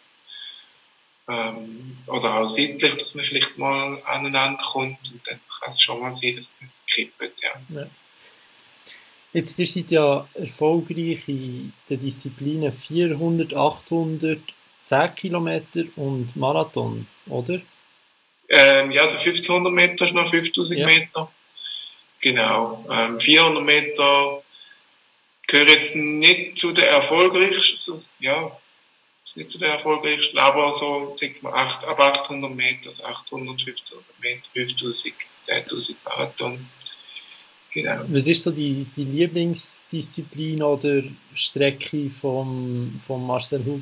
Ähm, oder auch seitlich, dass man vielleicht mal aneinander kommt und dann kann es schon mal sein, dass man kippt. Ja. Ja. Jetzt, ihr seid ja erfolgreich in den Disziplinen vierhundert, achthundert, zehn Kilometer und Marathon, oder? Ähm, ja, also fünfzehnhundert Meter ist noch fünftausend Ja. Meter. Genau. Ähm, vierhundert Meter gehören jetzt nicht zu den erfolgreichsten, also, ja, ist nicht zu den erfolgreichsten, aber so, sechs mal acht, ab achthundert Meter, also achthundert, fünfzehnhundert Meter, fünftausend, zehntausend Marathon. Genau. Was ist so die, die Lieblingsdisziplin oder Strecke vom, vom Marcel Hug?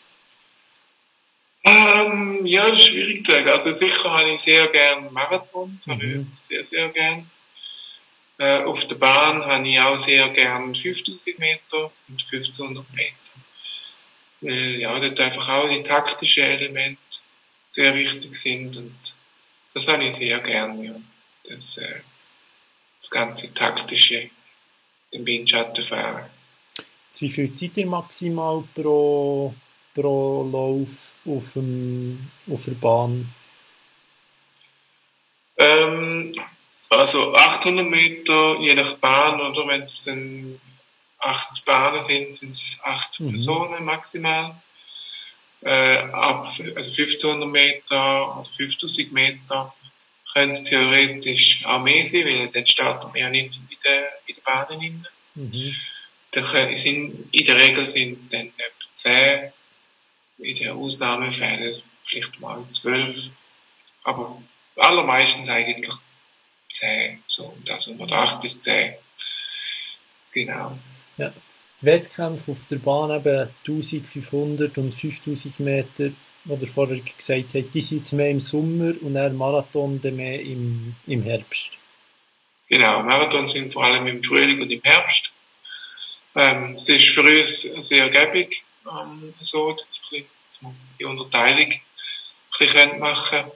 Ähm, ja, das ist schwierig zu sagen. Also sicher habe ich sehr gerne Marathon, habe Mhm. ich sehr, sehr gerne. Äh, auf der Bahn habe ich auch sehr gerne fünftausend Meter und fünfzehnhundert Meter. Weil ja, dort einfach auch die taktischen Elemente sehr wichtig sind und das habe ich sehr gerne, ja. Das, äh, das ganze taktische, den Windschatten fahren. Wie viel Zeit ihr maximal pro, pro Lauf auf, dem, auf der Bahn? Ähm, also achthundert Meter, je nach Bahn, oder wenn es dann acht Bahnen sind, sind es acht Mhm. Personen maximal. Äh, ab also fünfzehnhundert Meter oder fünftausend Meter können es theoretisch auch mehr sein, weil dann starten wir ja nicht in der, in der Bahn rein. Mhm. Dann können, sind, in der Regel sind es dann etwa zehn, in den Ausnahmefällen vielleicht mal zwölf, aber allermeistens eigentlich zehn, so um das, oder acht bis zehn. Genau. Ja. Die Wettkämpfe auf der Bahn eben eintausendfünfhundert und fünftausend Meter, die ihr vorher gesagt habt, die sind jetzt mehr im Sommer und der Marathon dann mehr im, im Herbst. Genau, Marathons sind vor allem im Frühling und im Herbst. Ähm, es ist für uns sehr gäbig, ähm, so, dass wir die Unterteilung ein bisschen machen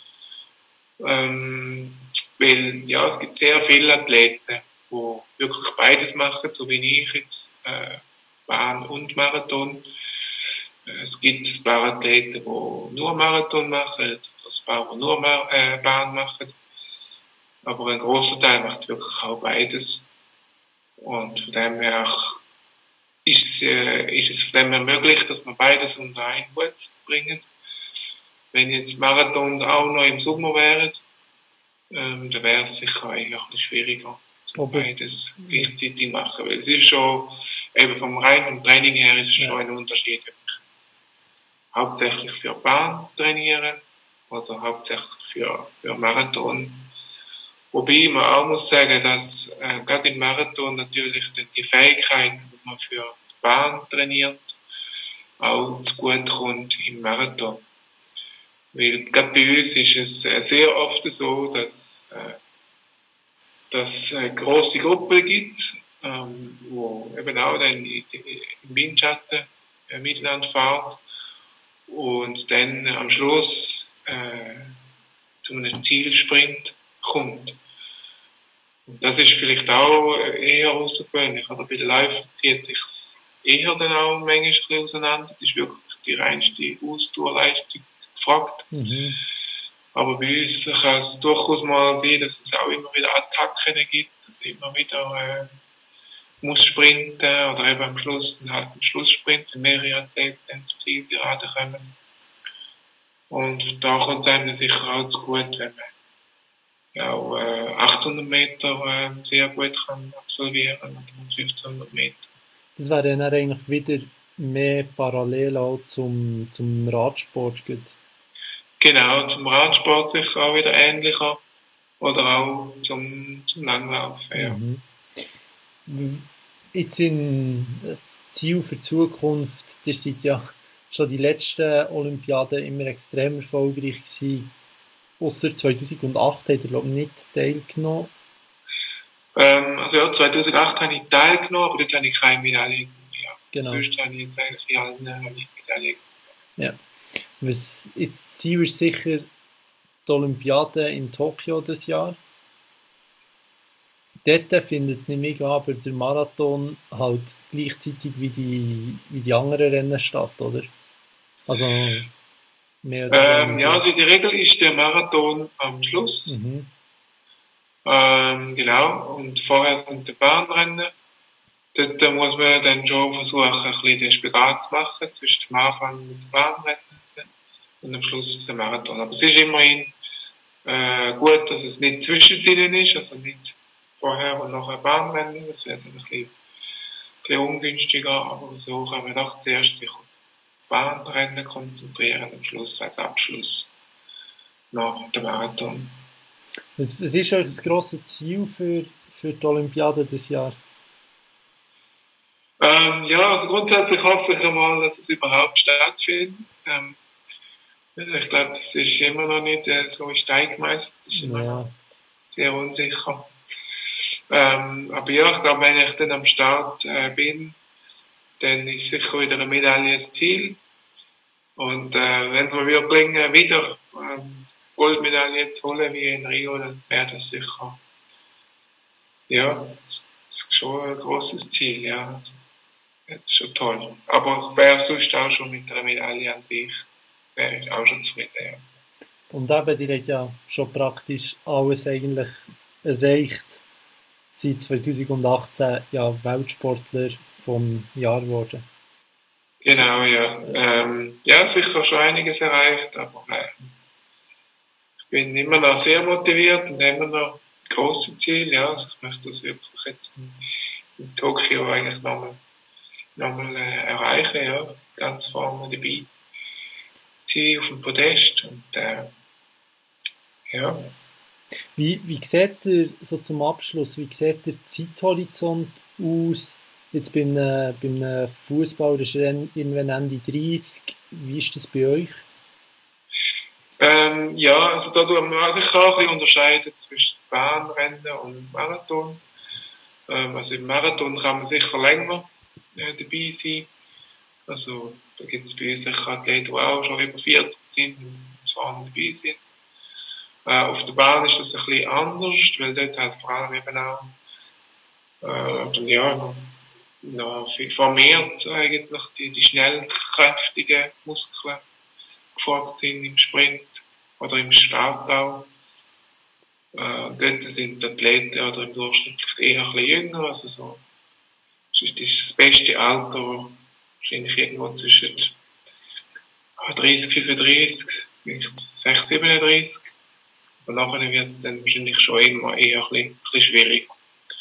ähm, weil, ja, es gibt sehr viele Athleten, die wirklich beides machen, so wie ich jetzt, äh, Bahn und Marathon. Es gibt ein paar Athleten, die nur Marathon machen, oder ein paar, die nur Mar äh, Bahn machen. Aber ein grosser Teil macht wirklich auch beides. Und von dem her ist, äh, ist es von dem her möglich, dass man beides unter einen Hut bringen. Wenn jetzt Marathons auch noch im Sommer wären, ähm, dann wäre es sicher eigentlich ein bisschen schwieriger, Aber beides gleichzeitig machen. Weil es ist schon, eben vom reinen Training her ist es Ja. schon ein Unterschied, ob ich hauptsächlich für Bahn trainiere oder hauptsächlich für, für Marathon. Wobei man auch muss sagen, dass äh, gerade im Marathon natürlich die Fähigkeit, die man für die Bahn trainiert, auch zu gut kommt im Marathon. Weil gerade bei uns ist es äh, sehr oft so, dass äh, dass es eine grosse Gruppe gibt, ähm, wo eben auch dann im Windschatten äh, miteinander fährt und dann am Schluss äh, zu einem Zielsprint kommt. Und das ist vielleicht auch eher außergewöhnlich. Oder bei den Läufen zieht sich eher dann auch manchmal ein bisschen auseinander. Das ist wirklich die reinste Ausdauerleistung gefragt. Mhm. Aber bei uns kann es durchaus mal sein, dass es auch immer wieder Attacken gibt, dass immer wieder äh, muss sprinten oder eben am Schluss dann halt einen Schlusssprint, wenn mehrere Athleten ins Ziel gerade kommen. Und da kommt es einem sicher auch zu gut, wenn man auch äh, achthundert Meter äh, sehr gut kann absolvieren und fünfzehnhundert Meter. Das wäre dann eigentlich wieder mehr parallel auch zum, zum Radsport. Gut. Genau, zum Radsport sicher auch wieder ähnlicher oder auch zum, zum Langlaufen. Ja. Mhm. Jetzt sind das Ziel für die Zukunft, ihr seid ja schon die letzten Olympiaden immer extrem erfolgreich gewesen. Ausser zweitausendacht hat ihr, glaube ich, nicht teilgenommen. Ähm, also ja, zweitausendacht habe ich teilgenommen, aber dort habe ich keine Medaille gewonnen. Ja. Genau. Sonst habe ich jetzt eigentlich in allen Medaillen gewonnen. Ja. Was jetzt das Ziel ist sicher die Olympiade in Tokio dieses Jahr. Dort findet nämlich aber der Marathon halt gleichzeitig wie die, wie die anderen Rennen statt, oder? Also mehr oder Ähm, ja, also in der Regel ist der Marathon am Schluss. Mhm. Ähm, genau, und vorher sind die Bahnrennen. Dort muss man dann schon versuchen, ein bisschen den Spagat zu machen zwischen dem Anfang und dem Bahnrennen und am Schluss der Marathon. Aber es ist immerhin äh, gut, dass es nicht zwischendrin ist, also nicht vorher und nachher Bahnrennen. Das wird ein bisschen, ein bisschen ungünstiger, aber so kann man doch zuerst sich auf Bahnrennen konzentrieren, am Schluss als Abschluss nach dem Marathon. Was, was ist euch das grosse Ziel für, für die Olympiade dieses Jahr? Ähm, ja, also grundsätzlich hoffe ich einmal, dass es überhaupt stattfindet. Ähm, ich glaube, das ist immer noch nicht äh, so in Stein gemeißelt, das ist immer Ja. noch sehr unsicher. Ähm, aber ja, ich glaube, wenn ich dann am Start äh, bin, dann ist sicher wieder eine Medaille das Ziel. Und äh, wenn es mir wieder gelingen, wieder ähm, Goldmedaille zu holen wie in Rio, dann wäre das sicher ja, das ist schon ein grosses Ziel, ja. Das ist schon toll. Aber ich wäre sonst auch schon mit einer Medaille an sich, wäre ich auch schon zufrieden, ja. Und eben, ihr habt ja schon praktisch alles eigentlich erreicht. Seit zweitausendachtzehn ja Weltsportler vom Jahr geworden. Genau, ja. Ähm, ja, sicher schon einiges erreicht, aber äh, ich bin immer noch sehr motiviert und immer noch grosse Ziele, ja. Also ich möchte das wirklich jetzt in, in Tokio eigentlich nochmal nochmal äh, erreichen, ja. Ganz vorne dabei sein auf dem Podest und äh, ja. Wie, wie sieht der, so zum Abschluss, wie sieht der Zeithorizont aus? Jetzt bei einem, bei einem Fußballer ist er irgendwann Ende dreißig. Wie ist das bei euch? Ähm, ja, also da tun wir sicher auch ein bisschen unterscheiden zwischen Bahnrennen und Marathon. Ähm, also im Marathon kann man sicher länger äh, dabei sein. Also da gibt es bei uns sicher Athleten, die auch schon über vierzig sind und vorne dabei sind. Äh, auf der Bahn ist das ein bisschen anders, weil dort halt vor allem eben auch äh, ja, noch, noch vermehrt eigentlich die, die schnellkräftigen Muskeln gefragt sind im Sprint oder im Start auch. Äh, dort sind die Athleten oder im Durchschnitt eher ein bisschen jünger, also so, das ist das beste Alter wahrscheinlich irgendwo zwischen dreißig, fünfunddreißig, vielleicht sechs, siebenunddreißig. Und nachher wird es dann wahrscheinlich schon immer eher ein bisschen, ein bisschen schwieriger.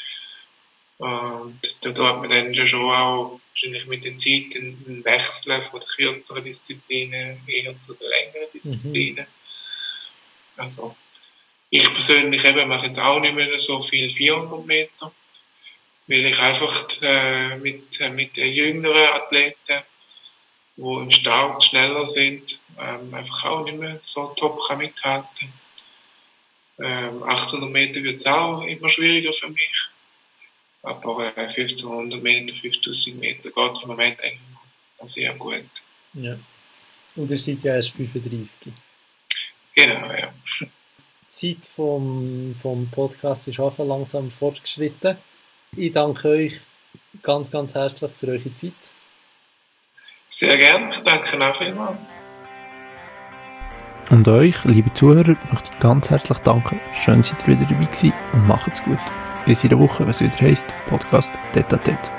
Und da tut man dann schon auch wahrscheinlich mit der Zeit einen Wechsel von den kürzeren Disziplinen eher zu den längeren Disziplinen. Mhm. Also ich persönlich eben mache jetzt auch nicht mehr so viel vierhundert Meter, weil ich einfach äh, mit, äh, mit den jüngeren Athleten, die im Start schneller sind, ähm, einfach auch nicht mehr so top kann mithalten. Ähm, achthundert Meter wird es auch immer schwieriger für mich. Aber äh, fünfzehnhundert Meter, fünftausend Meter geht im Moment eigentlich noch sehr gut. Ja. Und ihr seid ja erst fünfunddreißig. Genau, ja. Die Zeit vom, vom Podcast ist auch langsam fortgeschritten. Ich danke euch ganz, ganz herzlich für eure Zeit. Sehr gerne, ich danke auch vielmals. Und euch, liebe Zuhörer, möchte ich ganz herzlich danken. Schön, seid ihr wieder dabei gewesen und macht's gut. Bis in der Woche, wenn es wieder heisst, Podcast Tête à Tête.